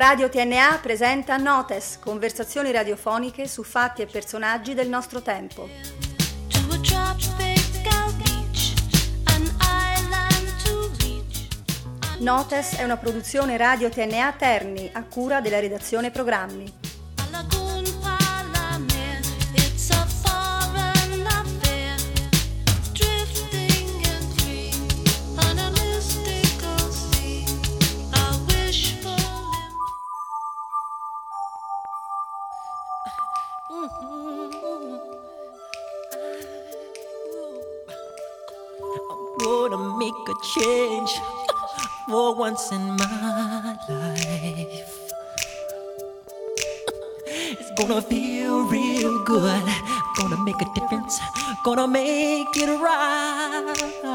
Radio TNA presenta Notes, conversazioni radiofoniche su fatti e personaggi del nostro tempo. Notes è una produzione Radio TNA Terni, a cura della redazione programmi. Gonna make a change for once in my life. It's gonna feel real good. Gonna make a difference. Gonna make it right.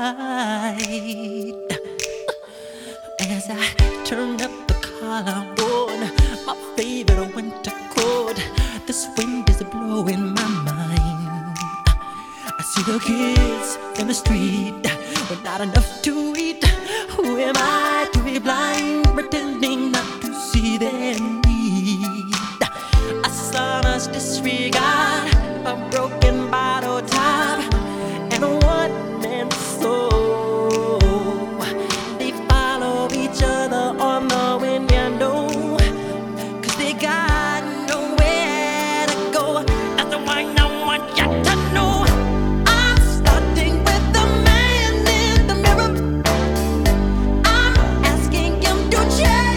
As I turn up the collar on my favorite winter coat, this wind is blowing my mind. I see the kids in the street with not enough to eat. Who am I to be blind, pretending not to see their need? A son's disregard, a broken bottle top, and a one-man soul. They follow each other on the window, 'cause they got nowhere to go. That's the one I want you to know. I'm starting with the man in the mirror. I'm asking him to change.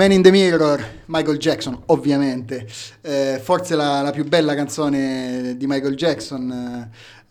Man in the Mirror, Michael Jackson, ovviamente, forse la più bella canzone di Michael Jackson,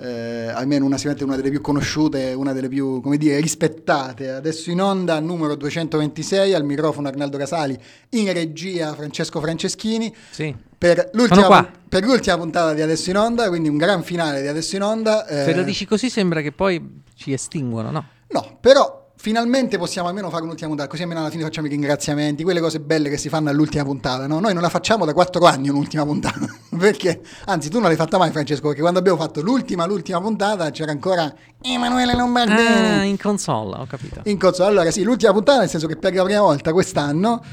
almeno sicuramente una delle più conosciute, una delle più, come dire, rispettate. Adesso in onda, numero 226, al microfono Arnaldo Casali, in regia Francesco Franceschini, sì. per l'ultima puntata di Adesso in Onda, quindi un gran finale di Adesso in Onda. Se lo dici così sembra che poi ci estinguono, no? No, però finalmente possiamo almeno fare un'ultima puntata, così almeno alla fine facciamo i ringraziamenti, quelle cose belle che si fanno all'ultima puntata, no? Noi non la facciamo da 4 anni un'ultima puntata, perché, anzi tu non l'hai fatta mai, Francesco, perché quando abbiamo fatto l'ultima puntata c'era ancora Emanuele Lombardini. Ah, in console, ho capito. In console, allora sì, l'ultima puntata, nel senso che per la prima volta quest'anno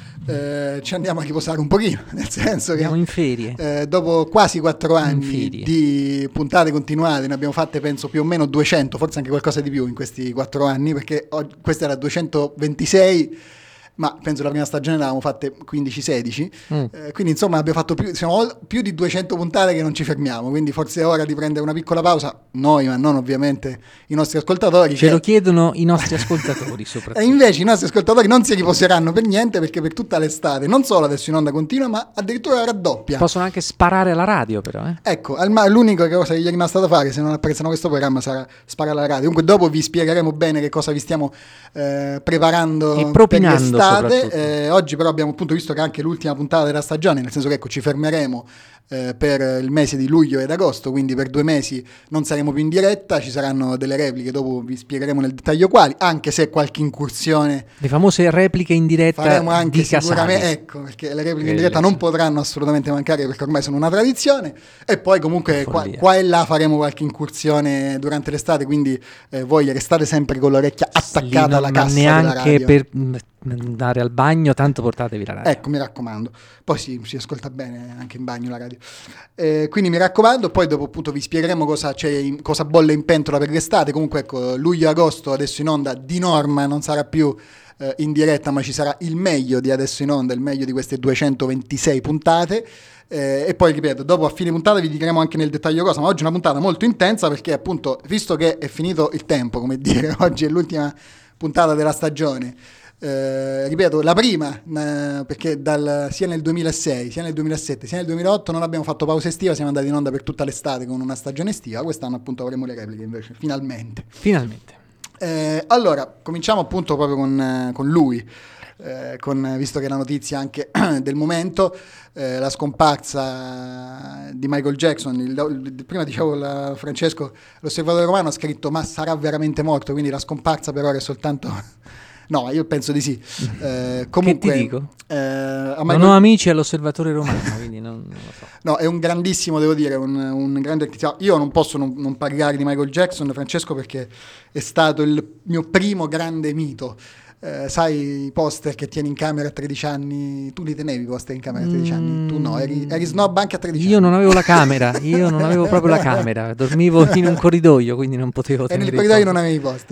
ci andiamo a riposare un pochino, nel senso che andiamo in ferie. Dopo quasi 4 anni di puntate continuate, ne abbiamo fatte penso più o meno 200, forse anche qualcosa di più in questi 4 anni, perché questa era 226, ma penso la prima stagione l'avevamo fatte 15-16, quindi insomma abbiamo fatto più di 200 puntate che non ci fermiamo, quindi forse è ora di prendere una piccola pausa, noi, ma non ovviamente i nostri ascoltatori. Ce lo chiedono i nostri ascoltatori soprattutto. E invece i nostri ascoltatori non si riposeranno per niente, perché per tutta l'estate, non solo Adesso in Onda continua, ma addirittura raddoppia. Possono anche sparare alla radio però, Ecco, l'unica cosa che gli è rimasta da fare, se non apprezzano questo programma, sarà sparare alla radio. Comunque dopo vi spiegheremo bene che cosa vi stiamo preparando e propinando per l'estate. Oggi però abbiamo appunto visto che anche l'ultima puntata della stagione, nel senso che ecco, ci fermeremo per il mese di luglio ed agosto, quindi per 2 mesi non saremo più in diretta, ci saranno delle repliche, dopo vi spiegheremo nel dettaglio quali, anche se qualche incursione, le famose repliche in diretta faremo anche di sicuramente, ecco, perché le repliche in diretta non potranno assolutamente mancare, perché ormai sono una tradizione. E poi comunque qua e là faremo qualche incursione durante l'estate, quindi voi restate sempre con l'orecchia attaccata alla cassa della radio. Neanche per andare al bagno, tanto portatevi la radio. Ecco, mi raccomando. Poi si ascolta bene anche in bagno la radio. Quindi mi raccomando, poi dopo appunto vi spiegheremo cosa bolle in pentola per l'estate. Comunque ecco, luglio e agosto Adesso in Onda di norma non sarà più in diretta, ma ci sarà il meglio di Adesso in Onda, il meglio di queste 226 puntate. E poi ripeto, dopo a fine puntata vi diremo anche nel dettaglio cosa, ma oggi è una puntata molto intensa, perché appunto, visto che è finito il tempo, come dire, oggi è l'ultima puntata della stagione. Ripeto, la prima, perché sia nel 2006, sia nel 2007, sia nel 2008 non abbiamo fatto pausa estiva, siamo andati in onda per tutta l'estate con una stagione estiva. Quest'anno appunto avremo le repliche invece, finalmente. Allora, cominciamo appunto proprio con lui, visto che è la notizia anche del momento, la scomparsa di Michael Jackson. Prima dicevo, Francesco, l'Osservatore Romano ha scritto ma sarà veramente morto, quindi la scomparsa per ora è soltanto... No, io penso di sì. Comunque, che ti dico? Non ho amici all'Osservatore Romano, quindi non lo so. No, è un grandissimo, devo dire, un grande artista. Io non posso non parlare di Michael Jackson, Francesco, perché è stato il mio primo grande mito. Sai i poster che tieni in camera a 13 anni? Tu li tenevi i poster in camera a 13 anni? Tu no, eri snob anche a 13 anni. Io non avevo la camera, io non avevo proprio la camera, dormivo in un corridoio, quindi non potevo tenere. E nel corridoio non avevi i poster?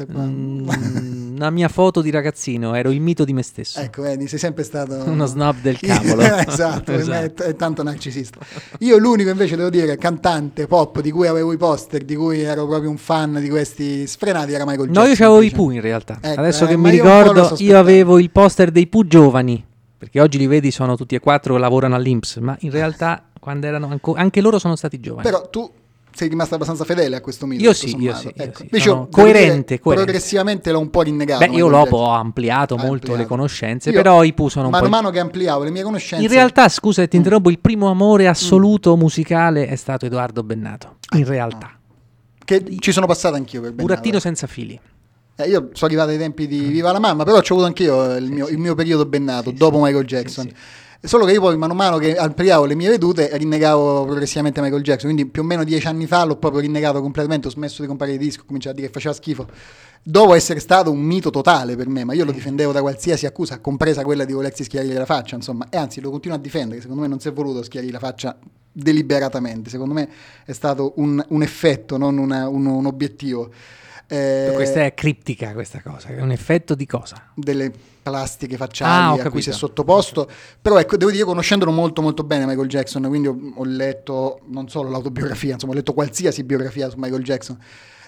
Una mia foto di ragazzino, ero il mito di me stesso. Ecco, vedi, sei sempre stato uno snob del cavolo. Esatto. È tanto narcisista. Io l'unico invece, devo dire, cantante pop di cui avevo i poster, di cui ero proprio un fan di questi sfrenati, era Michael Jackson. No, io avevo i Pooh in realtà. Ecco, adesso che mi ricordo, io avevo il poster dei Pooh giovani, perché oggi li vedi, sono tutti e 4 che lavorano all'Inps, ma in realtà quando erano anche loro sono stati giovani. Però tu sei rimasto abbastanza fedele a questo mito. Io sì. Ecco. Sono coerente. Progressivamente l'ho un po' rinnegato. Beh, io ho ampliato molto le conoscenze, però i Pooh sono un po'... Man mano che ampliavo le mie conoscenze... In realtà, scusa se ti interrompo, il primo amore assoluto musicale è stato Edoardo Bennato. In realtà. Che ci sono passato anch'io per Bennato. Burattino senza fili. Io sono arrivato ai tempi di Viva la Mamma, però ci ho avuto anch'io il mio periodo Bennato, dopo Michael Jackson. Solo che io poi man mano che ampliavo le mie vedute rinnegavo progressivamente Michael Jackson, quindi più o meno 10 anni fa l'ho proprio rinnegato completamente, ho smesso di comprare i dischi, ho cominciato a dire che faceva schifo, dopo essere stato un mito totale per me, ma io lo difendevo da qualsiasi accusa, compresa quella di volersi schiarire la faccia, insomma, e anzi lo continuo a difendere, secondo me non si è voluto schiarire la faccia deliberatamente, secondo me è stato un effetto, non un obiettivo. Questa è criptica, questa cosa, è un effetto di cosa? Delle plastiche facciali a cui si è sottoposto, però ecco, devo dire, conoscendolo molto molto bene Michael Jackson, quindi ho letto non solo l'autobiografia, insomma ho letto qualsiasi biografia su Michael Jackson,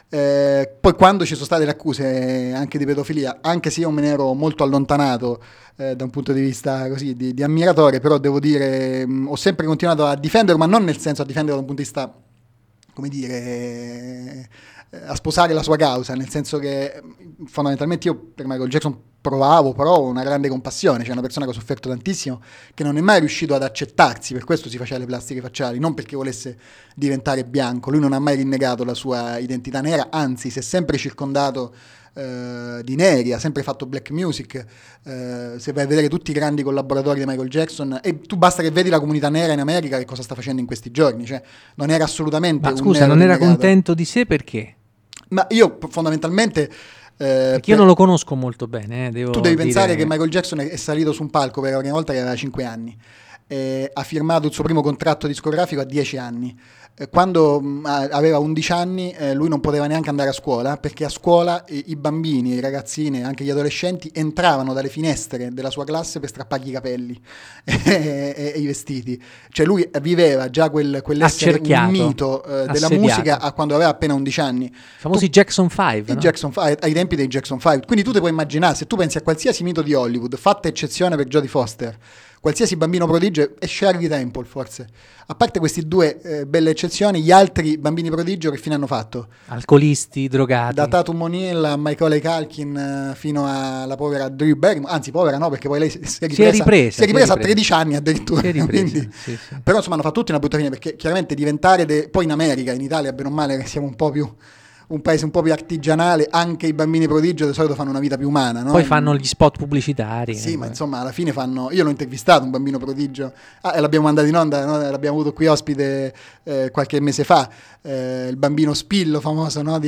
Poi quando ci sono state le accuse anche di pedofilia, anche se io me ne ero molto allontanato da un punto di vista così di ammiratore, però devo dire ho sempre continuato a difenderlo, ma non nel senso a difenderlo da un punto di vista, come dire, a sposare la sua causa, nel senso che fondamentalmente io per Michael Jackson provo una grande compassione, cioè una persona che ha sofferto tantissimo, che non è mai riuscito ad accettarsi, per questo si faceva le plastiche facciali, non perché volesse diventare bianco. Lui non ha mai rinnegato la sua identità nera, anzi si è sempre circondato di neri, ha sempre fatto black music. Se vai a vedere tutti i grandi collaboratori di Michael Jackson, e tu basta che vedi la comunità nera in America che cosa sta facendo in questi giorni, cioè non era assolutamente ma scusa, non era contento di sé perché? Ma io fondamentalmente perché io non lo conosco molto bene, tu devi pensare che Michael Jackson è salito su un palco per la prima volta che aveva 5 anni, ha firmato il suo primo contratto discografico a 10 anni. Quando aveva 11 anni lui non poteva neanche andare a scuola, perché a scuola i bambini, i ragazzini, anche gli adolescenti entravano dalle finestre della sua classe per strappargli i capelli e i vestiti. Cioè lui viveva già quell'essere un mito della musica a quando aveva appena 11 anni. I famosi Jackson 5, no? Jackson 5, ai tempi dei Jackson 5. Quindi tu ti puoi immaginare, se tu pensi a qualsiasi mito di Hollywood, fatta eccezione per Jodie Foster, qualsiasi bambino prodigio, e Shirley Temple forse, a parte questi due belle eccezioni, gli altri bambini prodigio che fine hanno fatto? Alcolisti, drogati, da Tatum O'Neal a Macaulay Culkin fino alla povera Drew Barrymore, anzi povera no, perché poi lei si è ripresa a 13 anni addirittura, quindi, sì. Però insomma hanno fatto tutti una brutta fine, perché chiaramente diventare poi in America, in Italia bene o male siamo un paese un po' più artigianale, anche i bambini prodigio di solito fanno una vita più umana, no? Poi fanno gli spot pubblicitari. Sì, ma insomma alla fine io l'ho intervistato un bambino prodigio, e l'abbiamo mandato in onda, no? L'abbiamo avuto qui ospite qualche mese fa, il bambino Spillo famoso, no?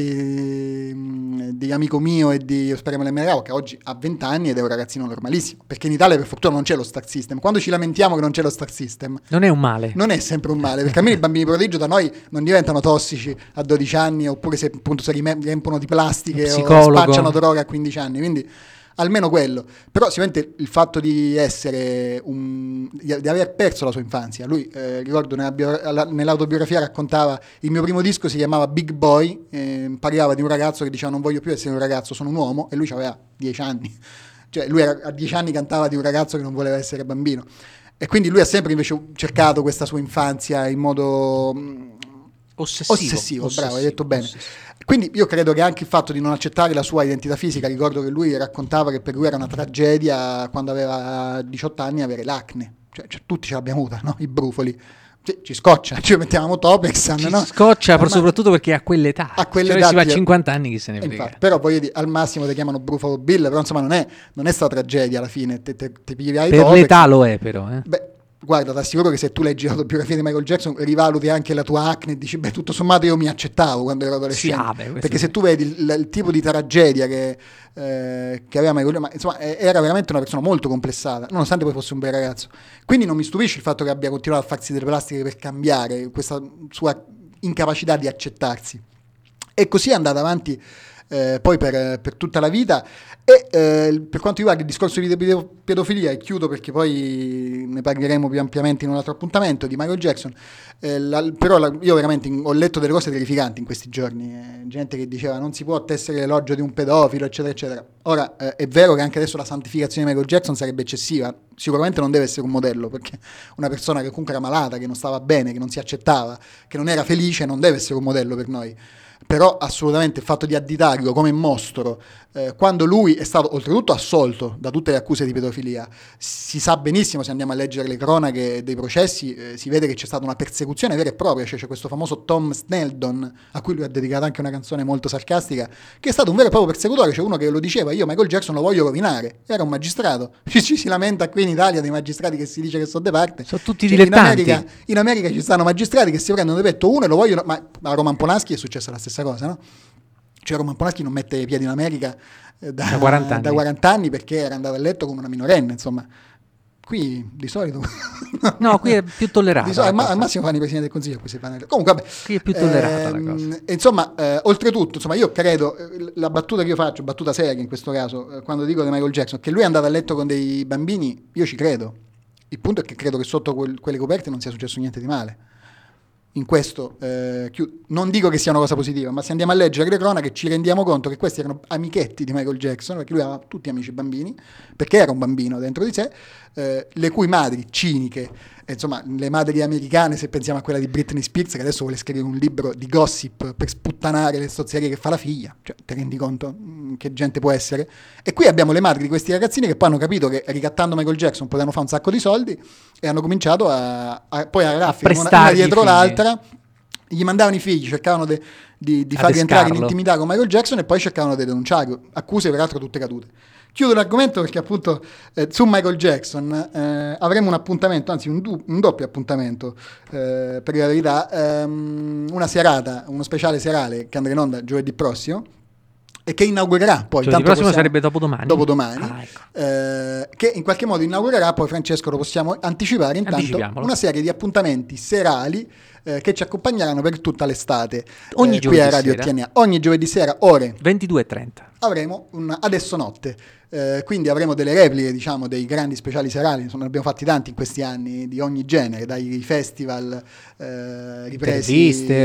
di Amico Mio e di Speriamo Lemmerao, che oggi ha 20 anni ed è un ragazzino normalissimo, perché in Italia per fortuna non c'è lo star system. Quando ci lamentiamo che non c'è lo star system, non è un male, non è sempre un male, perché almeno i bambini prodigio da noi non diventano tossici a 12 anni, oppure se appunto si riempono di plastiche o spacciano droga a 15 anni, quindi almeno quello. Però sicuramente il fatto di essere di aver perso la sua infanzia, lui ricordo nell'autobiografia raccontava: il mio primo disco si chiamava Big Boy, parlava di un ragazzo che diceva non voglio più essere un ragazzo, sono un uomo, e lui aveva 10 anni, cioè lui a 10 anni cantava di un ragazzo che non voleva essere bambino, e quindi lui ha sempre invece cercato questa sua infanzia in modo ossessivo. Bravo, hai detto bene. Quindi io credo che anche il fatto di non accettare la sua identità fisica, ricordo che lui raccontava che per lui era una tragedia quando aveva 18 anni avere l'acne, cioè tutti ce l'abbiamo avuta, no? I brufoli. Sì, ci scoccia, ci mettevamo Topex, ci scoccia soprattutto perché a quell'età, cioè si va a 50 anni, chi se ne frega. Infatti, però voglio dire, al massimo ti chiamano Buffalo Bill, però insomma non è stata tragedia alla fine, ti pigliai per Topex. L'età lo è però, Beh, guarda, ti assicuro che se tu leggi l'autobiografia di Michael Jackson rivaluti anche la tua acne e dici beh, tutto sommato io mi accettavo quando ero adolescente, perché se tu vedi il tipo di tragedia che aveva Michael Jackson, insomma era veramente una persona molto complessata, nonostante poi fosse un bel ragazzo. Quindi non mi stupisce il fatto che abbia continuato a farsi delle plastiche per cambiare, questa sua incapacità di accettarsi, e così è andata avanti poi per tutta la vita. E per quanto riguarda il discorso di pedofilia, e chiudo perché poi ne parleremo più ampiamente in un altro appuntamento di Michael Jackson, io veramente ho letto delle cose terrificanti in questi giorni, gente che diceva non si può tessere l'elogio di un pedofilo eccetera eccetera. Ora è vero che anche adesso la santificazione di Michael Jackson sarebbe eccessiva, sicuramente non deve essere un modello, perché una persona che comunque era malata, che non stava bene, che non si accettava, che non era felice, non deve essere un modello per noi. Però assolutamente il fatto di additarlo come mostro, quando lui è stato oltretutto assolto da tutte le accuse di pedofilia, si sa benissimo, se andiamo a leggere le cronache dei processi, si vede che c'è stata una persecuzione vera e propria, cioè c'è questo famoso Tom Sneldon, a cui lui ha dedicato anche una canzone molto sarcastica, che è stato un vero e proprio persecutore. C'è uno che lo diceva: io Michael Jackson lo voglio rovinare, era un magistrato, ci si lamenta qui in Italia dei magistrati che si dice che sono de parte, sono tutti dilettanti. In America ci stanno magistrati che si prendono di petto uno e lo vogliono, ma a Roman Polanski è successa la stessa cosa, no? Cioè Roman Polanski non mette i piedi in America da 40 anni perché era andato a letto con una minorenne, insomma. Qui di solito no, qui è più tollerato. Al massimo fanno i presidenti del consiglio, qui si fanno comunque vabbè. Qui è più tollerata la cosa. Insomma, oltretutto, insomma, io credo, la battuta che io faccio, battuta seria in questo caso, quando dico di Michael Jackson che lui è andato a letto con dei bambini, io ci credo. Il punto è che credo che sotto quelle coperte non sia successo niente di male. in questo non dico che sia una cosa positiva, ma se andiamo a leggere le cronache ci rendiamo conto che questi erano amichetti di Michael Jackson, perché lui aveva tutti amici bambini, perché era un bambino dentro di sé, le cui madri ciniche, insomma le madri americane, se pensiamo a quella di Britney Spears, che adesso vuole scrivere un libro di gossip per sputtanare le stozzerie che fa la figlia, cioè ti rendi conto che gente può essere? E qui abbiamo le madri di questi ragazzini che poi hanno capito che ricattando Michael Jackson potevano fare un sacco di soldi e hanno cominciato poi a raffica una dietro l'altra, gli mandavano i figli, cercavano di farli entrare in intimità con Michael Jackson e poi cercavano di denunciarlo, accuse peraltro tutte cadute. Chiudo l'argomento perché appunto su Michael Jackson avremo un appuntamento, anzi un doppio appuntamento per la verità, una serata, uno speciale serale che andrà in onda giovedì prossimo e che inaugurerà poi, il prossimo sarebbe dopodomani, ecco. Che in qualche modo inaugurerà poi, Francesco, lo possiamo anticipare intanto, una serie di appuntamenti serali che ci accompagneranno per tutta l'estate ogni qui a Radio TNA, ogni giovedì sera ore 22:30 avremo Adesso Notte, quindi avremo delle repliche, diciamo, dei grandi speciali serali, insomma ne abbiamo fatti tanti in questi anni di ogni genere, dai festival ripresi, interviste,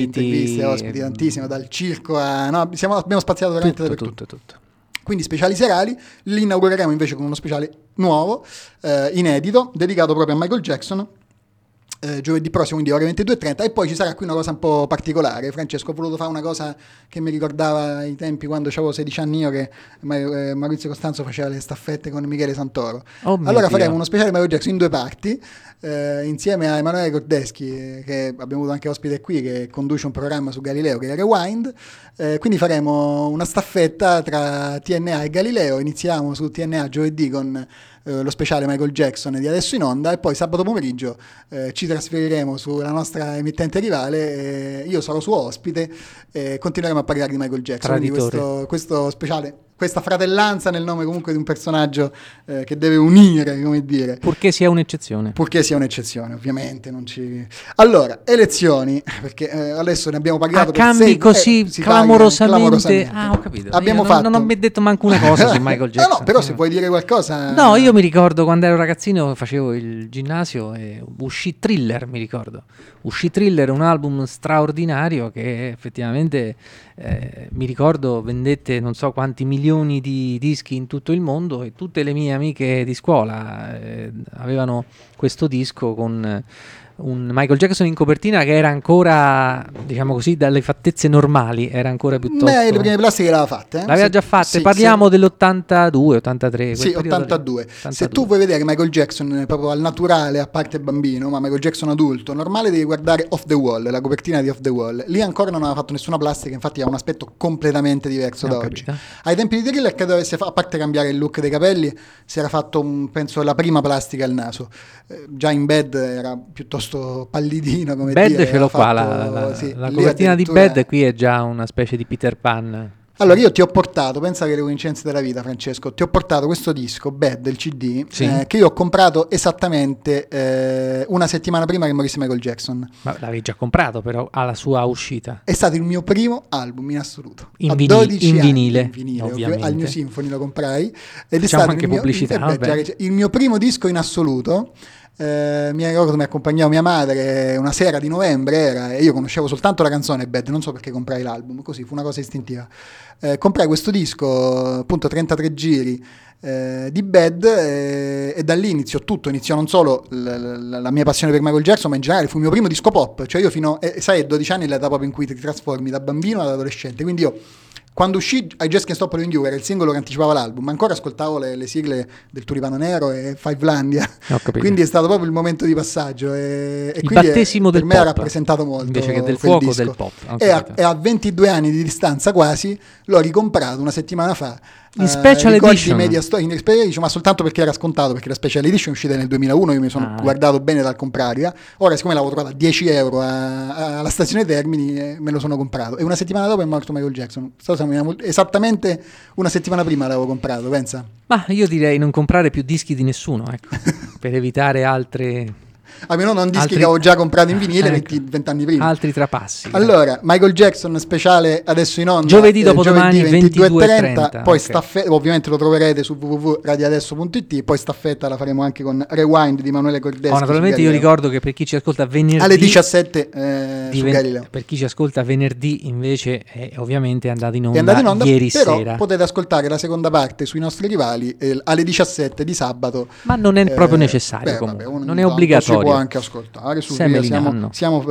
ospiti tantissimo, dal circo abbiamo spaziato veramente tutto. Quindi speciali serali, li inaugureremo invece con uno speciale nuovo, inedito, dedicato proprio a Michael Jackson, giovedì prossimo, quindi ore 22:30. E poi ci sarà qui una cosa un po' particolare. Francesco, ho voluto fare una cosa che mi ricordava i tempi quando avevo 16 anni io, che Maurizio Costanzo faceva le staffette con Michele Santoro. Allora faremo uno speciale Michael Jackson in 2 parti, insieme a Emanuele Cordeschi, che abbiamo avuto anche ospite qui, che conduce un programma su Galileo che è Rewind. Quindi faremo una staffetta tra TNA e Galileo. Iniziamo su TNA giovedì con lo speciale Michael Jackson di Adesso in Onda, e poi sabato pomeriggio ci trasferiremo sulla nostra emittente rivale, io sarò suo ospite e continueremo a parlare di Michael Jackson. Quindi questo speciale, questa fratellanza nel nome comunque di un personaggio che deve unire, come dire. Purché sia un'eccezione. Ovviamente. Allora, elezioni, perché adesso ne abbiamo parlato cambi così clamorosamente. Ho capito. Non ho detto manco una cosa su Michael Jackson. No, però se vuoi dire qualcosa. No, io mi ricordo quando ero ragazzino, facevo il ginnasio e uscì Thriller, un album straordinario che effettivamente mi ricordo vendette non so quanti milioni di dischi in tutto il mondo, e tutte le mie amiche di scuola avevano questo disco con un Michael Jackson in copertina che era ancora, diciamo così, dalle fattezze normali, era ancora piuttosto... le prime plastiche l'aveva fatte. L'aveva già fatte, parliamo dell'82, 83. Sì, 82. Se tu vuoi vedere Michael Jackson proprio al naturale, a parte bambino, ma Michael Jackson adulto, normale devi guardare Off the Wall, la copertina di Off the Wall. Lì ancora non aveva fatto nessuna plastica, infatti ha un aspetto completamente diverso da oggi. Ai tempi di Thriller credo avesse a parte cambiare il look dei capelli, si era fatto, penso, la prima plastica al naso. Già in Bad era piuttosto pallidino, come Bad dire. Ce l'ho qua, la copertina di Bad qui è già una specie di Peter Pan. Allora io ti ho portato, pensa che le coincidenze della vita, Francesco, ti ho portato questo disco Bad, del CD, che io ho comprato esattamente una settimana prima che morisse Michael Jackson. Ma l'avevi già comprato però alla sua uscita? È stato il mio primo album in assoluto, in vinile, al New Symphony lo comprai ed facciamo è stato anche pubblicità, il mio primo disco in assoluto. Mi ricordo, mi accompagnò mia madre una sera di novembre era, e io conoscevo soltanto la canzone Bad, non so perché comprai l'album, così fu una cosa istintiva. Comprai questo disco, appunto 33 giri di Bad, e da lì iniziò non solo la mia passione per Michael Jackson, ma in generale fu il mio primo disco pop, cioè io fino a 12 anni è l'età proprio in cui ti trasformi da bambino ad adolescente, quindi io quando uscì I Just Can't Stop Loving You, era il singolo che anticipava l'album, ma ancora ascoltavo le sigle del Tulipano Nero e Fivelandia, quindi è stato proprio il momento di passaggio, e il quindi battesimo del per me pop, ha rappresentato molto, invece che del fuoco disco. Del pop. E a 22 anni di distanza quasi l'ho ricomprato una settimana fa in special edition, ma soltanto perché era scontato, perché la special edition è uscita nel 2001, io mi sono guardato bene dal comprarla. Ora, siccome l'avevo trovata a 10 euro alla stazione Termini, me lo sono comprato, e una settimana dopo è morto Michael Jackson. Esattamente una settimana prima l'avevo comprato, pensa. Ma io direi non comprare più dischi di nessuno, ecco, per evitare altre almeno non dischi Altri- che avevo già comprato in vinile ecco. 20 anni prima. Altri trapassi. Allora, Michael Jackson speciale adesso in onda Giovedì dopodomani, giovedì 22:30, poi ok. staffetta, ovviamente lo troverete su www.radioadesso.it, poi staffetta la faremo anche con Rewind di Emanuele Cordeschi. Naturalmente su io Galileo. ricordo che per chi ci ascolta venerdì alle 17 su Galileo. per chi ci ascolta venerdì invece è ovviamente andato in È onda, andato in onda, ieri però sera. potete ascoltare la seconda parte sui nostri rivali alle 17 di sabato. Ma non è proprio necessario, Beh, comunque. vabbè, ogni non è tanto obbligatorio. Si può anche ascoltare su Semeli via, nanno. siamo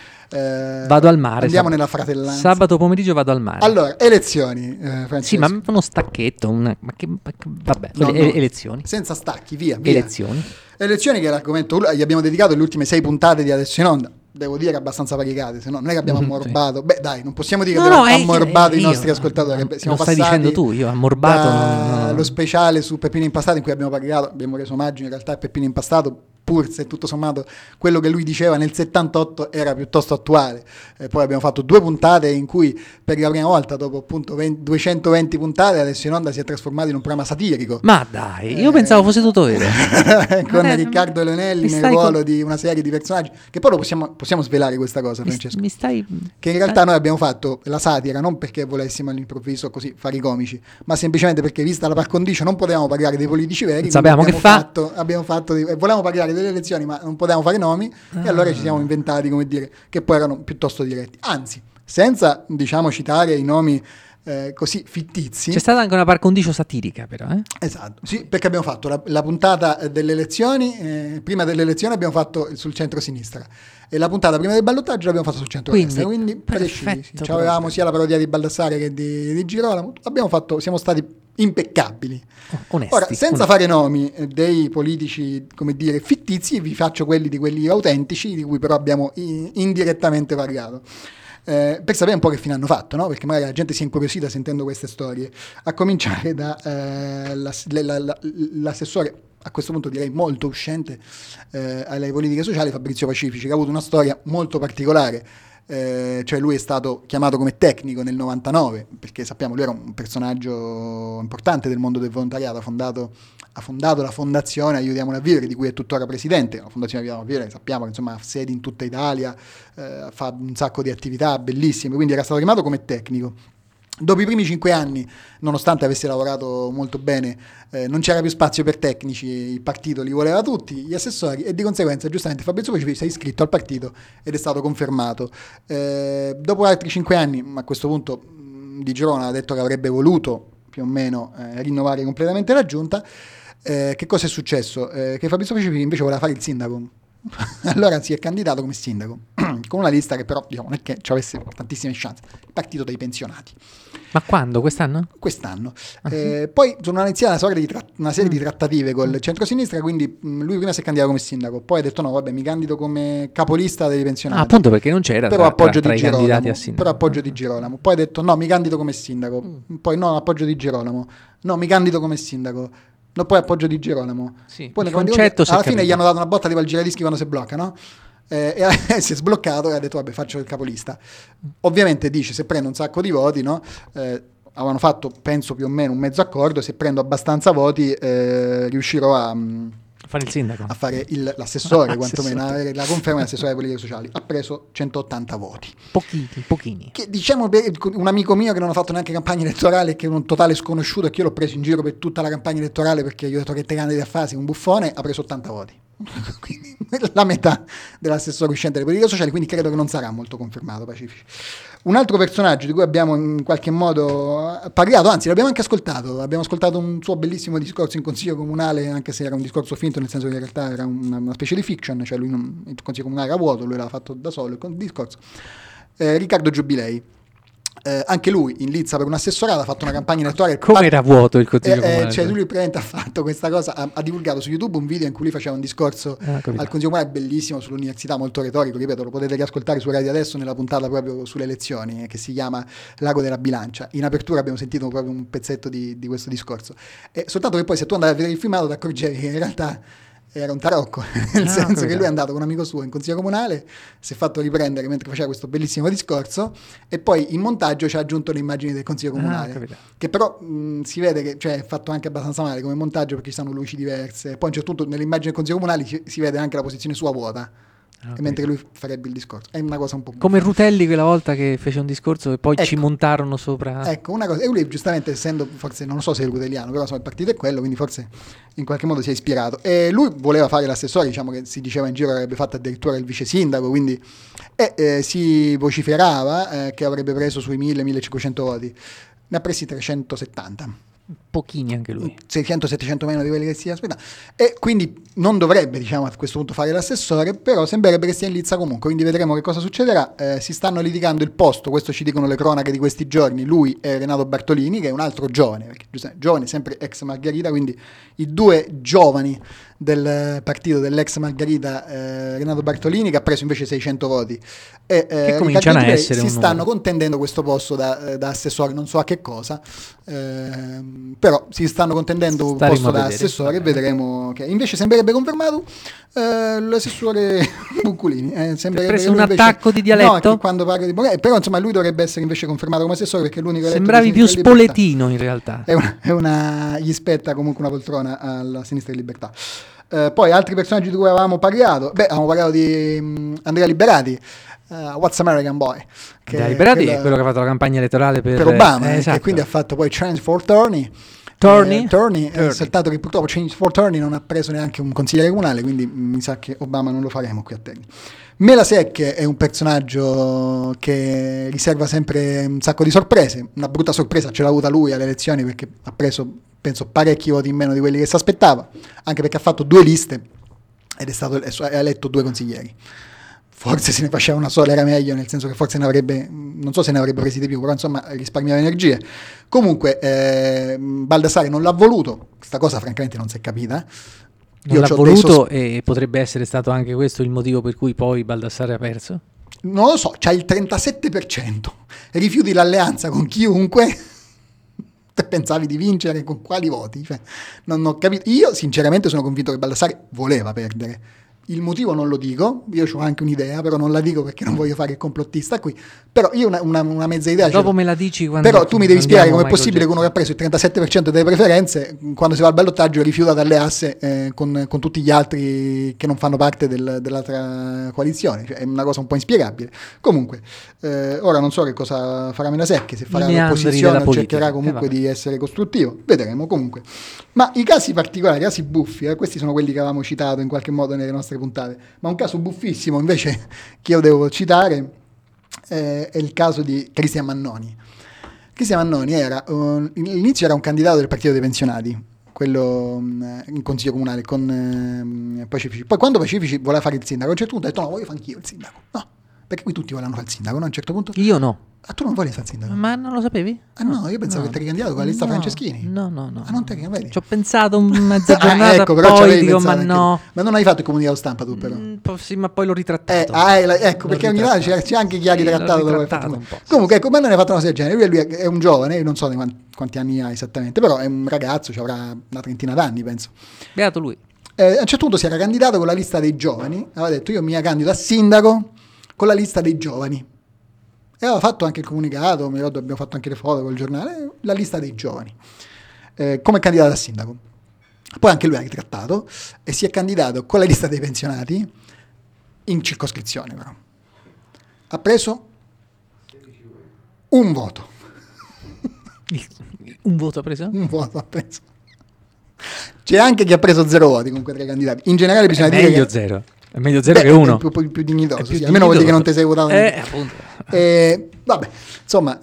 Vado al mare. andiamo nella fratellanza. Sabato pomeriggio vado al mare. Allora, elezioni, sì, Francesco. ma uno stacchetto, vabbè, No, no, elezioni. senza stacchi, via. Elezioni. Che è l'argomento, gli abbiamo dedicato le ultime 6 puntate di Adesso in Onda, devo dire abbastanza variegate, se no non è che abbiamo ammorbato. Beh dai, non possiamo dire che abbiamo ammorbato i nostri ascoltatori. Siamo lo stai passati dicendo tu, io ammorbato. lo speciale su Peppino Impastato in cui abbiamo reso omaggio in realtà a Peppino Impastato, pur se tutto sommato quello che lui diceva nel 78 era piuttosto attuale. Poi abbiamo fatto 2 puntate in cui per la prima volta dopo appunto 220 puntate Adesso in Onda si è trasformato in un programma satirico. Ma dai, io pensavo fosse tutto vero. Con Riccardo Leonelli nel ruolo di una serie di personaggi, che poi lo possiamo svelare questa cosa, Francesco, mi stai che in realtà noi abbiamo fatto la satira non perché volessimo all'improvviso così fare i comici, ma semplicemente perché vista la par condicio non potevamo parlare dei politici veri, sappiamo che volevamo parlare delle elezioni ma non potevamo fare nomi e allora ci siamo inventati, come dire, che poi erano piuttosto diretti, anzi senza citare i nomi così fittizi. C'è stata anche una par condicio satirica, però. Esatto, sì, perché abbiamo fatto la puntata delle elezioni, prima delle elezioni abbiamo fatto sul centro-sinistra e la puntata prima del ballottaggio l'abbiamo fatto sul centro-destra, quindi perfetto, avevamo sia la parodia di Baldassare che di Girolamo, siamo stati impeccabili. Onesti, Ora, senza fare nomi dei politici, come dire, fittizi, vi faccio quelli di quelli autentici, di cui però abbiamo indirettamente parlato. Per sapere un po' che fine hanno fatto, no? Perché magari la gente si è incuriosita sentendo queste storie, a cominciare da l'assessore, a questo punto direi molto uscente alle politiche sociali, Fabrizio Pacifici, che ha avuto una storia molto particolare. Cioè lui è stato chiamato come tecnico nel 99 perché sappiamo lui era un personaggio importante del mondo del volontariato, ha fondato la fondazione Aiutiamola a Vivere, di cui è tuttora presidente. La fondazione Aiutiamola a Vivere, sappiamo che insomma ha sedi in tutta Italia, fa un sacco di attività bellissime, quindi era stato chiamato come tecnico. Dopo i primi 5 anni, nonostante avesse lavorato molto bene, non c'era più spazio per tecnici, il partito li voleva tutti, gli assessori, e di conseguenza giustamente Fabrizio Pacifici si è iscritto al partito ed è stato confermato. Dopo altri 5 anni, a questo punto Di Girolamo ha detto che avrebbe voluto più o meno rinnovare completamente la giunta. Che cosa è successo? Che Fabrizio Pacifici invece voleva fare il sindaco. Allora si è candidato come sindaco con una lista che però non è che ci avesse tantissime chance, il partito dei pensionati. Ma quando? Quest'anno? Quest'anno. Poi sono iniziate una serie di trattative col centrosinistra, quindi lui prima si è candidato come sindaco, poi ha detto no vabbè, mi candido come capolista dei pensionati. Appunto, perché non c'era però appoggio tra di i candidati a Girolamo, sindaco. però appoggio di Girolamo. Poi ha detto no, mi candido come sindaco. Poi no, appoggio di Girolamo. No, mi candido come sindaco. No, poi appoggio di Girolamo. Sì, Poi il concetto alla fine capito. gli hanno dato una botta di valgiradischi quando si blocca, no? E si è sbloccato e ha detto vabbè, faccio il capolista. Ovviamente dice, se prendo un sacco di voti, no? Avevano fatto penso più o meno un mezzo accordo, se prendo abbastanza voti riuscirò a fare il sindaco, a fare l'assessore, quantomeno avere la conferma dell'assessore alle politiche sociali. Ha preso 180 voti, pochini, che diciamo per un amico mio che non ha fatto neanche campagna elettorale, che è un totale sconosciuto e che io l'ho preso in giro per tutta la campagna elettorale perché gli ho detto che te candidi a fase, un buffone, ha preso 80 voti. Quindi la metà dell'assessore uscente delle politiche sociali, quindi credo che non sarà molto confermato Pacifici. Un altro personaggio di cui abbiamo in qualche modo parlato, anzi l'abbiamo anche ascoltato, abbiamo ascoltato un suo bellissimo discorso in consiglio comunale, anche se era un discorso finto, nel senso che in realtà era una specie di fiction, cioè lui il consiglio comunale era vuoto, lui l'aveva fatto da solo il discorso. Riccardo Giubilei, anche lui in lizza per un assessorato, ha fatto una campagna elettorale. Come era vuoto il consiglio comunale? Cioè lui praticamente ha fatto questa cosa, ha divulgato su YouTube un video in cui lui faceva un discorso al consiglio comunale bellissimo sull'università, molto retorico, ripeto, lo potete riascoltare su Radio Adesso nella puntata proprio sulle elezioni, che si chiama L'ago della bilancia. In apertura abbiamo sentito proprio un pezzetto di questo discorso, soltanto che poi se tu andavi a vedere il filmato ti accorgevi che in realtà era un tarocco, nel senso capito. che lui è andato con un amico suo in consiglio comunale, si è fatto riprendere mentre faceva questo bellissimo discorso e poi in montaggio ci ha aggiunto le immagini del consiglio comunale, capito. che però si vede che è fatto anche abbastanza male come montaggio perché ci sono luci diverse, poi a un certo punto nell'immagine del consiglio comunale si vede anche la posizione sua vuota, mentre lui farebbe il discorso. È una cosa un po' Come Rutelli quella volta che fece un discorso e poi ci montarono sopra. Ecco, una cosa, e lui giustamente essendo, forse non so se è ruteliano, però insomma il partito è quello, quindi forse in qualche modo si è ispirato. E lui voleva fare l'assessore, diciamo che si diceva in giro che avrebbe fatto addirittura il vice sindaco, quindi si vociferava che avrebbe preso sui 1000-1500 voti. Ne ha presi 370. Pochini anche lui. 600-700 meno di quelli che si aspettava, e quindi non dovrebbe, diciamo, a questo punto fare l'assessore, però sembrerebbe che stia in lizza comunque, quindi vedremo che cosa succederà. Si stanno litigando il posto, questo ci dicono le cronache di questi giorni, lui e Renato Bartolini, che è un altro giovane, perché giovane sempre ex Margherita, quindi i due giovani del partito dell'ex Margherita, Renato Bartolini, che ha preso invece 600 voti, e che cominciano a essere si stanno contendendo questo posto da assessore, non so a che cosa, però si stanno contendendo un posto da assessore, e vedremo che invece sembrerebbe confermato l'assessore Bucculini, sembrerebbe preso un attacco di dialetto? No, che quando parla di però insomma lui dovrebbe essere invece confermato come assessore perché è l'unico eletto. Sembravi più Spoletino in realtà. Gli spetta comunque una poltrona alla Sinistra di Libertà. Poi altri personaggi di cui avevamo parlato, avevamo parlato di Andrea Liberati, What's American Boy, Andrea Liberati è quello che ha fatto la campagna elettorale per Obama, esatto. e quindi ha fatto poi Change for Turney, soltanto che purtroppo Change for Turney non ha preso neanche un consigliere comunale, quindi mi sa che Obama non lo faremo qui a Terni. Mela Secche è un personaggio che riserva sempre un sacco di sorprese, una brutta sorpresa ce l'ha avuta lui alle elezioni perché ha preso, penso, parecchi voti in meno di quelli che si aspettava, anche perché ha fatto 2 liste ed ha eletto 2 consiglieri. Forse se ne faceva una sola era meglio, nel senso che forse non so se ne avrebbe presi di più, però insomma risparmiava energie. Comunque Baldassarri non l'ha voluto, questa cosa francamente non si è capita. Non l'ha voluto e potrebbe essere stato anche questo il motivo per cui poi Baldassarri ha perso? Non lo so, c'ha il 37%, rifiuti l'alleanza con chiunque. Te pensavi di vincere con quali voti? Cioè, non ho capito. Io sinceramente sono convinto che Baldassarri voleva perdere. Il motivo non lo dico, io ho anche un'idea, però non la dico perché non voglio fare il complottista qui, però io una mezza idea dopo me la dici quando però tu mi devi spiegare come è possibile che uno che ha preso il 37% delle preferenze quando si va al ballottaggio rifiuta dalle asse con tutti gli altri che non fanno parte dell'altra coalizione, cioè, è una cosa un po' inspiegabile. Comunque ora non so che cosa farà Mela Secchi, se farà l'opposizione o cercherà comunque di essere costruttivo, vedremo. Comunque, ma i casi particolari, i casi buffi, questi sono quelli che avevamo citato in qualche modo nelle nostre puntate, ma un caso buffissimo invece che io devo citare è il caso di Cristian Mannoni. Cristian Mannoni all'inizio era un candidato del partito dei pensionati, quello in consiglio comunale con Pacifici, poi quando Pacifici voleva fare il sindaco a un certo punto ha detto no, voglio fare anch'io il sindaco, no, perché qui tutti volevano fare il sindaco, no? A un certo punto io no. Ah, tu non volevi fare il sindaco? Ma non lo sapevi? Ah no, io pensavo che ti eri candidato con la lista Franceschini. No. Ah, non te ne vedi? Ci ho pensato mezza giornata, ecco, però poi dico ma no. Ma non hai fatto il comunicato stampa tu però? Sì, ma poi l'ho ritrattato. Ecco, perché ogni tanto c'è anche chi ha ritrattato dopo un po'. Comunque, ecco, ma non ne ha fatto una serie del genere. Lui è un giovane, io non so quanti anni ha esattamente, però è un ragazzo, avrà una trentina d'anni, penso. Beato lui. A un certo punto si era candidato con la lista dei giovani, aveva detto io mi candido a sindaco con la lista dei giovani. E aveva fatto anche il comunicato, mi ricordo abbiamo fatto anche le foto col giornale, la lista dei giovani, come candidato a sindaco. Poi anche lui ha ritrattato e si è candidato con la lista dei pensionati in circoscrizione però. Ha preso un voto. Un voto ha preso? Un voto ha preso. C'è anche chi ha preso 0 voti con quei 3 candidati. In generale bisogna dire meglio che... zero. È meglio 0 che 1. È più dignitoso, sì. Almeno vuol dire che non ti sei votato. Appunto. Vabbè, insomma,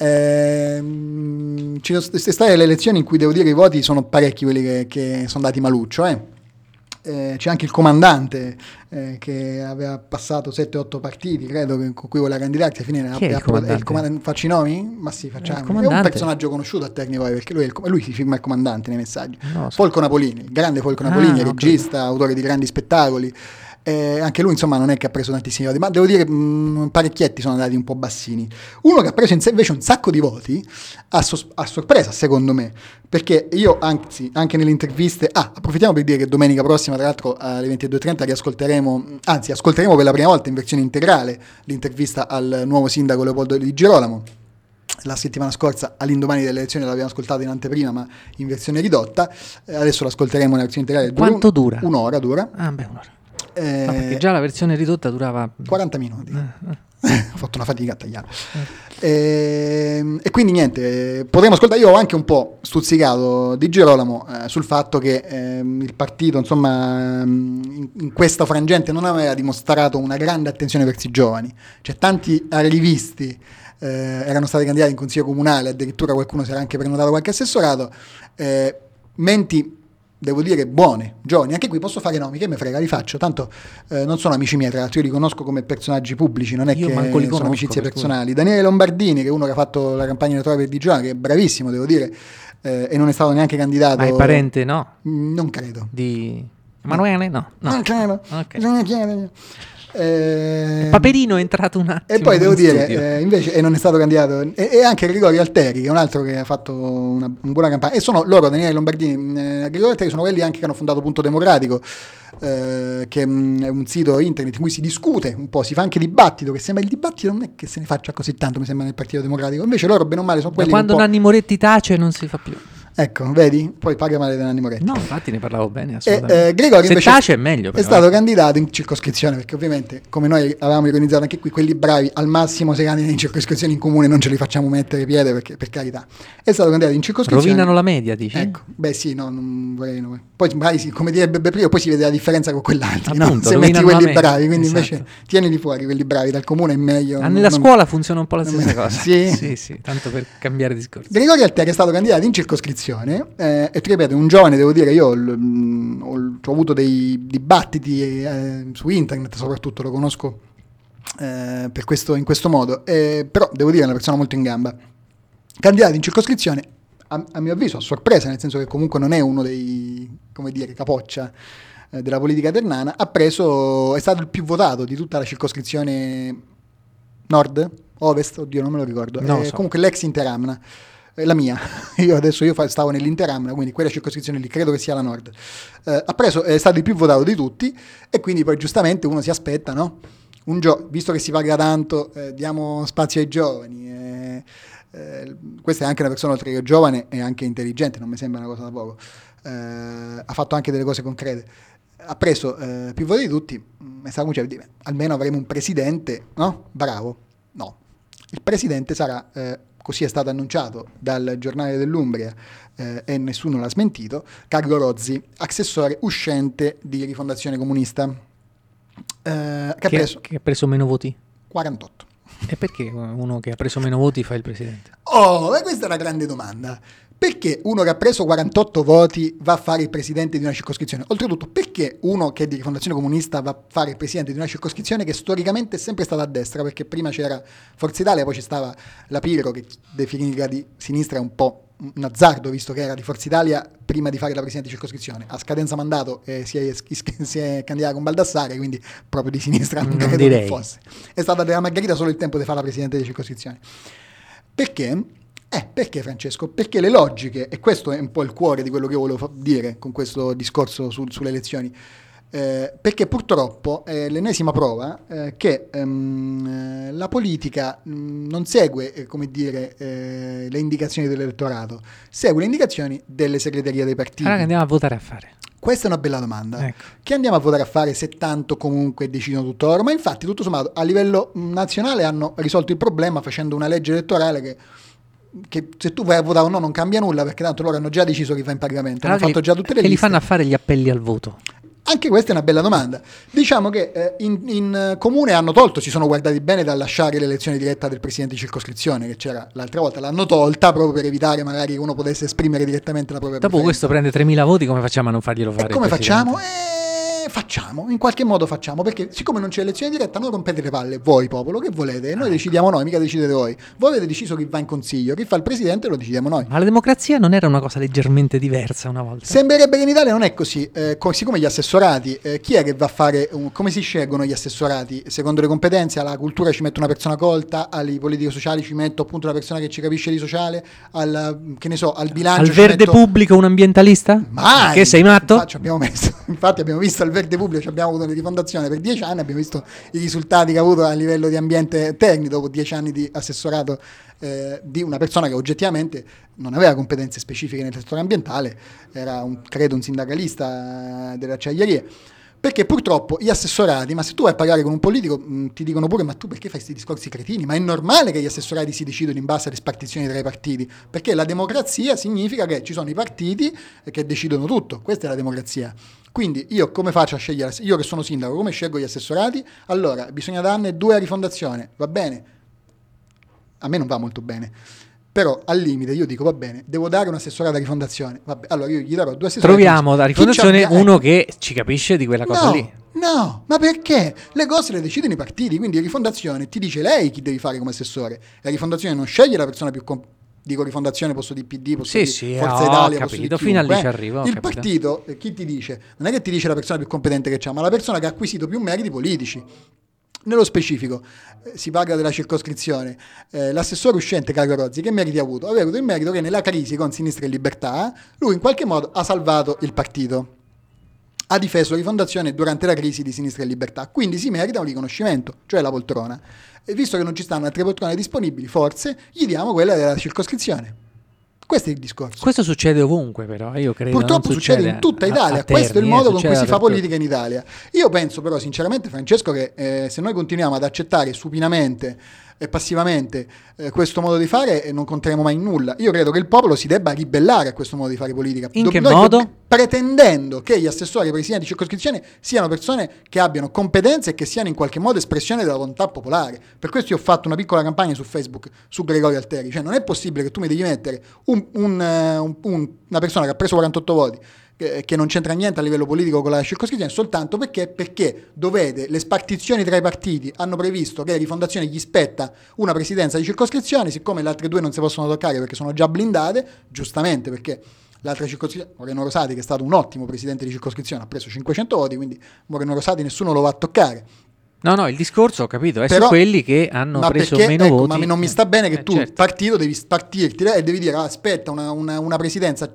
ci sono state le elezioni in cui devo dire che i voti sono parecchi quelli che sono dati maluccio. C'è anche il comandante che aveva passato 7-8 partiti, credo, con cui voleva candidarsi. Alla fine il comandante? Facci i nomi? Ma sì, facciamo. È un personaggio conosciuto a Terni poi, perché lui si firma il comandante nei messaggi. Folco Napolini, il grande Folco Napolini, regista, autore di grandi spettacoli. Anche lui insomma non è che ha preso tantissimi voti, ma devo dire parecchietti sono andati un po' bassini. Uno che ha preso invece un sacco di voti a sorpresa secondo me, perché io anzi anche nelle interviste approfittiamo per dire che domenica prossima tra l'altro alle 22:30 ascolteremo per la prima volta in versione integrale l'intervista al nuovo sindaco Leopoldo Di Girolamo. La settimana scorsa, all'indomani delle elezioni, l'abbiamo ascoltato in anteprima, ma in versione ridotta. Adesso l'ascolteremo nella versione integrale. Quanto dura? Un'ora dura. Un'ora. Perché già la versione ridotta durava 40 minuti. Ho fatto una fatica a tagliare. E quindi niente, potremmo ascoltare. Io ho anche un po' stuzzicato Di Girolamo sul fatto che il partito, insomma, in questa frangente non aveva dimostrato una grande attenzione verso i giovani. Cioè, tanti arrivisti erano stati candidati in consiglio comunale, addirittura qualcuno si era anche prenotato qualche assessorato, menti devo dire buone, giovani, anche qui posso fare nomi, che me frega, li faccio, tanto non sono amici miei, tra l'altro io li conosco come personaggi pubblici, non è io che sono amicizie personali. Daniele Lombardini, che è uno che ha fatto la campagna elettorale per Di Girolamo, che è bravissimo devo dire, e non è stato neanche candidato. Ma è parente, no? Non credo. Di Emanuele? No. Non credo, bisogna chiedergli. Paperino è entrato un attimo e poi devo dire invece non è stato candidato e anche Gregorio Alteri, che è un altro che ha fatto una buona campagna, e sono loro, Daniele Lombardini, Gregorio Alteri, sono quelli anche che hanno fondato Punto Democratico, che è un sito internet in cui si discute un po', si fa anche dibattito, che sembra il dibattito non è che se ne faccia così tanto, mi sembra, nel Partito Democratico, invece loro bene o male sono quelli quando Nanni Moretti tace non si fa più. Ecco, vedi? Poi paga male di Nanni Moretti. No, infatti ne parlavo bene, assolutamente. Gregorio se invece tace è meglio. Però, è stato candidato in circoscrizione, perché ovviamente, come noi avevamo ironizzato anche qui, quelli bravi al massimo se candidano in circoscrizione in comune non ce li facciamo mettere piede, perché per carità. È stato candidato in circoscrizione. Rovinano la media, dici? Ecco, beh sì, no, non vorrei. No. Poi magari, come direbbe Beppe, poi si vede la differenza con quell'altro, no? Se metti quelli bravi, quindi invece tienili fuori quelli bravi, dal comune è meglio. Nella scuola funziona un po' la stessa cosa. Sì, tanto per cambiare discorso. Gregorio Alteri è stato candidato in circoscrizione, e ti ripeto, un giovane, devo dire, io ho avuto dei dibattiti su internet, soprattutto lo conosco per questo, in questo modo, però devo dire è una persona molto in gamba. Candidato in circoscrizione, a mio avviso a sorpresa, nel senso che comunque non è uno dei, come dire, capoccia della politica ternana, è stato il più votato di tutta la circoscrizione nord, ovest, oddio non me lo ricordo, comunque l'ex Interamna. La mia, io stavo nell'Interamna, quindi quella circoscrizione lì credo che sia la nord, è stato il più votato di tutti, e quindi poi giustamente uno si aspetta, no? Visto che si paga tanto, diamo spazio ai giovani, questa è anche una persona oltre che giovane e anche intelligente, non mi sembra una cosa da poco, ha fatto anche delle cose concrete, ha preso più voti di tutti, e stavo cominciando a dire, almeno avremo un presidente, no? Bravo, no, il presidente sarà... così è stato annunciato dal Giornale dell'Umbria e nessuno l'ha smentito, Carlo Rozzi, assessore uscente di Rifondazione Comunista, che ha preso meno voti? 48. E perché uno che ha preso meno voti fa il presidente? Questa è una grande domanda. Perché uno che ha preso 48 voti va a fare il presidente di una circoscrizione? Oltretutto, perché uno che è di Rifondazione Comunista va a fare il presidente di una circoscrizione che storicamente è sempre stata a destra? Perché prima c'era Forza Italia, poi ci stava la Pirro, che definiva di sinistra, è un po' un azzardo, visto che era di Forza Italia prima di fare la presidente di circoscrizione. A scadenza mandato si è candidato con Baldassare, quindi proprio di sinistra non credo che fosse. È stata della Margherita solo il tempo di fare la presidente di circoscrizione. Perché? Perché Francesco? Perché le logiche, e questo è un po' il cuore di quello che io volevo dire con questo discorso sulle elezioni, perché purtroppo è l'ennesima prova che la politica non segue, come dire, le indicazioni dell'elettorato, segue le indicazioni delle segreterie dei partiti. Allora che andiamo a votare a fare? Questa è una bella domanda. Ecco. Che andiamo a votare a fare se tanto comunque decidono tutto loro? Ma infatti tutto sommato a livello nazionale hanno risolto il problema facendo una legge elettorale che se tu vai a votare o no non cambia nulla, perché tanto loro hanno già deciso chi fa in Parlamento, allora hanno fatto già tutte le liste. Che li fanno a fare gli appelli al voto? Anche questa è una bella domanda. Diciamo che in comune hanno tolto, si sono guardati bene dal lasciare l'elezione diretta del presidente di circoscrizione, che c'era l'altra volta, l'hanno tolta proprio per evitare magari che uno potesse esprimere direttamente la propria preferenza. Questo prende 3.000 voti, come facciamo a non farglielo fare? E come facciamo? facciamo, in qualche modo facciamo, perché siccome non c'è elezione diretta, noi rompete le palle, voi popolo, che volete? Noi decidiamo noi, mica decidete voi. Voi avete deciso chi va in consiglio, chi fa il presidente lo decidiamo noi. Ma la democrazia non era una cosa leggermente diversa una volta? Sembrerebbe che in Italia non è così, siccome gli assessorati, chi è che va a fare, come si scelgono gli assessorati? Secondo le competenze, alla cultura ci metto una persona colta, alle politiche sociali ci metto appunto una persona che ci capisce di sociale, che ne so, al bilancio. Al verde pubblico un ambientalista? Mai! Che sei matto? Infatti abbiamo visto al verde pubblico, abbiamo avuto una rifondazione per 10 anni, abbiamo visto i risultati che ha avuto a livello di ambiente tecnico dopo 10 anni di assessorato di una persona che oggettivamente non aveva competenze specifiche nel settore ambientale, era credo un sindacalista delle acciaierie. Perché purtroppo gli assessorati, ma se tu vai a parlare con un politico ti dicono pure: ma tu perché fai questi discorsi cretini? Ma è normale che gli assessorati si decidono in base alle spartizioni tra i partiti, perché la democrazia significa che ci sono i partiti che decidono tutto, questa è la democrazia. Quindi io come faccio a scegliere? Io che sono sindaco, come scelgo gli assessorati? Allora, bisogna darne 2 a rifondazione, va bene? A me non va molto bene. Però al limite io dico: va bene, devo dare un assessorato a rifondazione. Vabbè, allora io gli darò 2 assessori. Troviamo da rifondazione uno che ci capisce di quella cosa lì. No, ma perché? Le cose le decidono i partiti, quindi rifondazione ti dice lei chi devi fare come assessore. La rifondazione non sceglie la persona più dico rifondazione, posso di PD, posso di Forza Italia, capito, posso di fino a lì ci chiunque. arrivo. Il partito, chi ti dice? Non è che ti dice la persona più competente che c'ha, ma la persona che ha acquisito più meriti politici. Nello specifico, si parla della circoscrizione, l'assessore uscente Carlo Rozzi che meriti ha avuto? Aveva avuto il merito che nella crisi con Sinistra e Libertà lui in qualche modo ha salvato il partito, ha difeso la rifondazione durante la crisi di Sinistra e Libertà, quindi si merita un riconoscimento, cioè la poltrona, e visto che non ci stanno altre poltrone disponibili, forse gli diamo quella della circoscrizione. Questo è il discorso. Questo succede ovunque, però io credo. Purtroppo succede in tutta Italia. Questo è il modo con cui si fa politica in Italia. Io penso però sinceramente, Francesco, che se noi continuiamo ad accettare supinamente e passivamente questo modo di fare, non conteremo mai in nulla. Io credo che il popolo si debba ribellare a questo modo di fare politica. In che modo? Pretendendo che gli assessori e i presidenti di circoscrizione siano persone che abbiano competenze e che siano in qualche modo espressione della volontà popolare. Per questo io ho fatto una piccola campagna su Facebook su Gregorio Alteri. Cioè non è possibile che tu mi devi mettere una persona che ha preso 48 voti, che non c'entra niente a livello politico con la circoscrizione, soltanto perché dovete, le spartizioni tra i partiti hanno previsto che la rifondazione gli spetta una presidenza di circoscrizione, siccome le altre 2 non si possono toccare perché sono già blindate, giustamente, perché l'altra circoscrizione, Moreno Rosati, che è stato un ottimo presidente di circoscrizione, ha preso 500 voti, quindi Moreno Rosati nessuno lo va a toccare. No, il discorso, ho capito, è però, su quelli che hanno preso meno voti. Ma non mi sta bene che tu, certo, partito, devi spartirti e devi dire: aspetta, una presidenza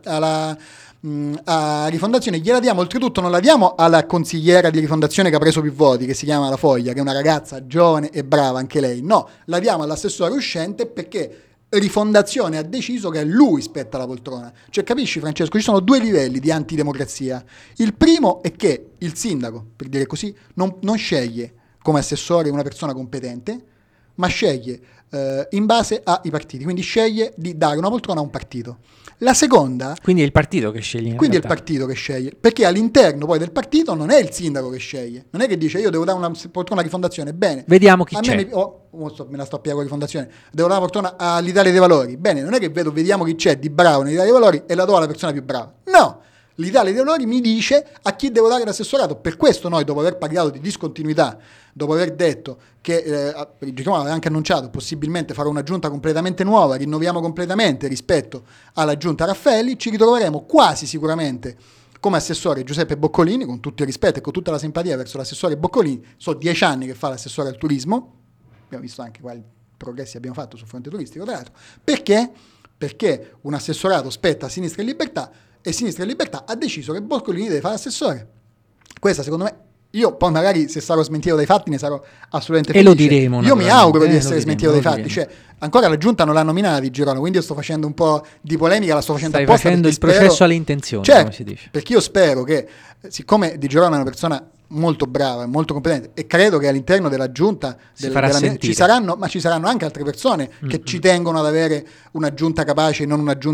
a rifondazione gliela diamo, oltretutto non la diamo alla consigliera di rifondazione che ha preso più voti, che si chiama La Foglia, che è una ragazza giovane e brava anche lei, no, la diamo all'assessore uscente perché rifondazione ha deciso che a lui spetta la poltrona. Cioè, capisci, Francesco, ci sono 2 livelli di antidemocrazia. Il primo è che il sindaco, per dire così, non sceglie come assessore una persona competente, ma sceglie in base ai partiti, quindi sceglie di dare una poltrona a un partito. La seconda... Quindi è il partito che sceglie. Quindi è il partito che sceglie, perché all'interno poi del partito non è il sindaco che sceglie, non è che dice: io devo dare una poltrona a rifondazione, bene, vediamo chi c'è. Me la sto a piegare con rifondazione, devo dare una poltrona all'Italia dei Valori, bene, non è che vediamo chi c'è di bravo nell'Italia dei Valori e la do alla persona più brava, no! L'Italia dei Valori mi dice a chi devo dare l'assessorato. Per questo noi, dopo aver parlato di discontinuità, dopo aver detto che Girolamo aveva anche annunciato possibilmente farò una giunta completamente nuova, rinnoviamo completamente rispetto alla giunta Raffaelli, ci ritroveremo quasi sicuramente come assessore Giuseppe Boccolini, con tutto il rispetto e con tutta la simpatia verso l'assessore Boccolini. So 10 anni che fa l'assessore al turismo, abbiamo visto anche quali progressi abbiamo fatto sul fronte turistico, tra l'altro. Perché un assessorato spetta a Sinistra e Libertà, e Sinistra e Libertà ha deciso che Boccolini deve fare assessore. Questa, secondo me, io poi magari se sarò smentito dai fatti ne sarò assolutamente felice. E lo diremo. Io mi auguro di essere smentito dai fatti. Cioè, ancora la giunta non l'ha nominata Di Girolamo, quindi io sto facendo un po' di polemica, la sto facendo apposta. Stai facendo il processo alle intenzioni, cioè, come si dice. Perché io spero che, siccome Di Girolamo è una persona molto brava, molto competente, e credo che all'interno della giunta ci saranno anche altre persone che ci tengono ad avere una giunta capace e non una giunta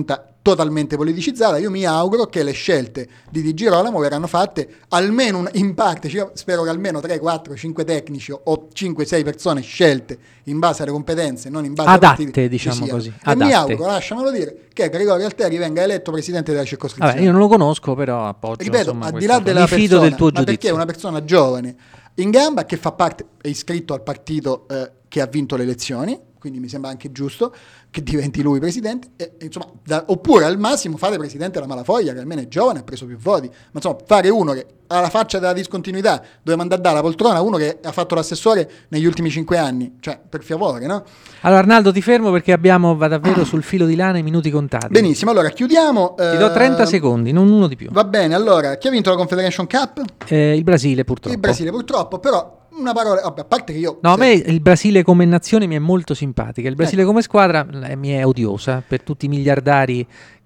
totalmente politicizzata. Io mi auguro che le scelte di Di Girolamo verranno fatte almeno in parte, spero che almeno 3, 4, 5 tecnici o 5, 6 persone scelte in base alle competenze, non in base adatte, diciamo così. E mi auguro, lasciamelo dire, che Gregorio Alteri venga eletto presidente della circoscrizione. Vabbè, io non lo conosco, però appoggio. Ripeto, insomma, al di là della mi fido del tuo ma perché giudizio. è una persona giovane, in gamba, che fa parte, è iscritto al partito che ha vinto le elezioni, quindi mi sembra anche giusto che diventi lui presidente, e, insomma, oppure al massimo fare presidente la Malafoglia, che almeno è giovane, ha preso più voti, ma insomma fare uno che ha la faccia della discontinuità, dove mandare dare la poltrona a uno che ha fatto l'assessore negli ultimi 5 anni, cioè per favore, no? Allora Arnaldo, ti fermo perché va davvero sul filo di lana i minuti contati. Benissimo, allora chiudiamo. Ti do 30 secondi, non uno di più. Va bene, allora, chi ha vinto la Confederation Cup? Il Brasile, purtroppo. Il Brasile, purtroppo, però una parola, vabbè, a parte che io... No, a me il Brasile come nazione mi è molto simpatica, il Brasile come squadra mi è odiosa per tutti i miliardari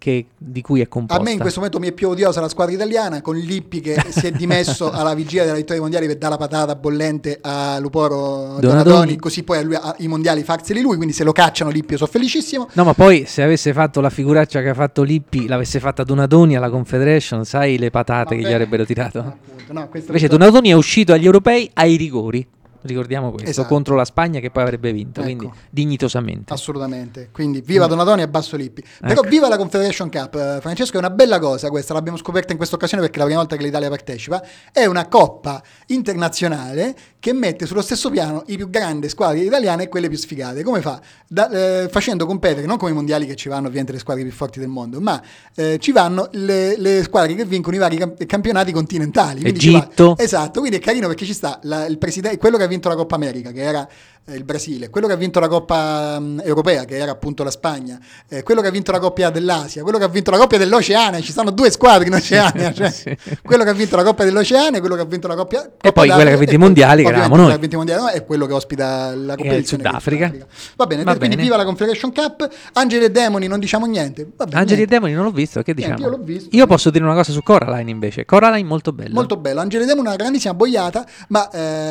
di cui è composta. A me in questo momento mi è più odiosa la squadra italiana, con Lippi che si è dimesso alla vigilia della vittoria mondiale per dare la patata bollente a Luporo Donadoni, così poi i mondiali farseli lui, quindi se lo cacciano Lippi io sono felicissimo. No, ma poi se avesse fatto la figuraccia che ha fatto Lippi, l'avesse fatta Donadoni alla Confederation, sai le patate che gli avrebbero tirato? Invece Donadoni è uscito agli europei ai rigori. Ricordiamo questo, esatto, contro la Spagna che poi avrebbe vinto, ecco, quindi dignitosamente. Assolutamente, quindi viva Donadoni e basso Lippi. Però viva la Confederation Cup, Francesco, è una bella cosa questa, l'abbiamo scoperta in questa occasione perché è la prima volta che l'Italia partecipa, è una coppa internazionale che mette sullo stesso piano i più grandi squadre italiane e quelle più sfigate. Come fa? Facendo competere, non come i mondiali che ci vanno ovviamente le squadre più forti del mondo, ma ci vanno le squadre che vincono i vari campionati continentali. Quindi Egitto. Esatto, quindi è carino perché ci sta il presidente, quello che ha vinto la Coppa America, che era il Brasile, quello che ha vinto la Coppa Europea, che era appunto la Spagna, quello che ha vinto la Coppa dell'Asia, quello che ha vinto la Coppa dell'Oceania, ci stanno 2 squadre in Oceania, cioè, sì. Quello che ha vinto la Coppa dell'Oceania, quello che ha vinto la Coppa e poi quella che ha vinto i mondiali, che eravamo noi. È quello che ospita la competizione in Sudafrica. Va bene, quindi viva la Confederation Cup. Angeli e Demoni non diciamo niente. Angeli e Demoni non l'ho visto, che diciamo? Io l'ho visto. Io posso dire una cosa su Coraline invece. Coraline molto bello. Molto bello. Angeli e Demoni una grandissima boiata, ma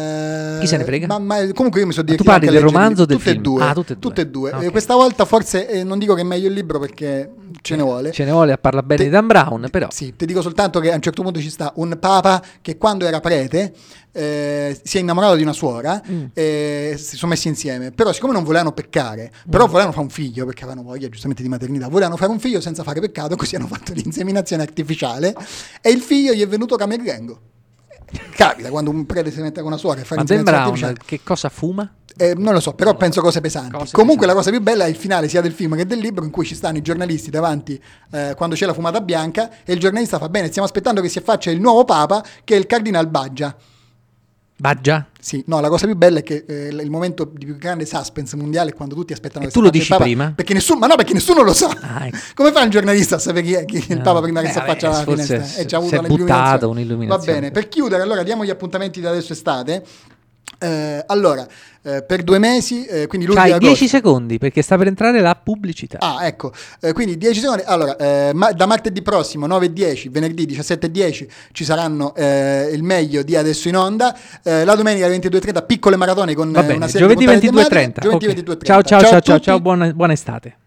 chi se ne frega? Ma comunque io mi so dire tu parli del romanzo o del tutte film? Tutte e due. Okay. Questa volta forse non dico che è meglio il libro perché ce ne vuole. Ce ne vuole a parlare bene di Dan Brown, però. Sì, ti dico soltanto che a un certo punto ci sta un papa che quando era prete si è innamorato di una suora e si sono messi insieme, però siccome non volevano peccare, però volevano fare un figlio perché avevano voglia giustamente di maternità, volevano fare un figlio senza fare peccato, così hanno fatto l'inseminazione artificiale e il figlio gli è venuto camerlengo. Capita quando un prete si mette con una suora e fa l'inseminazione artificiale. Che cosa fuma? Non lo so, però penso cose pesanti. Comunque la cosa più bella è il finale sia del film che del libro, in cui ci stanno i giornalisti davanti quando c'è la fumata bianca e il giornalista fa: bene, stiamo aspettando che si affaccia il nuovo papa, che è il cardinal Baggia. Baggia? Sì, no, la cosa più bella è che il momento di più grande suspense mondiale è quando tutti aspettano e che tu lo dici prima? Perché nessuno lo sa. Ecco. Come fa il giornalista a sapere chi è il papa prima che si affaccia alla finestra? E già avuto un'illuminazione. Va bene, per chiudere, allora diamo gli appuntamenti da adesso estate. Per 2 mesi, quindi luglio e agosto. 10 secondi perché sta per entrare la pubblicità. Ecco, quindi 10 secondi. Allora, da martedì prossimo 9 e 10, venerdì 17 e 10 ci saranno il meglio di Adesso in Onda. La domenica alle 22:30 piccole maratone con una serie giovedì di puntate 22:30. tematiche. Okay. Ciao, buona estate.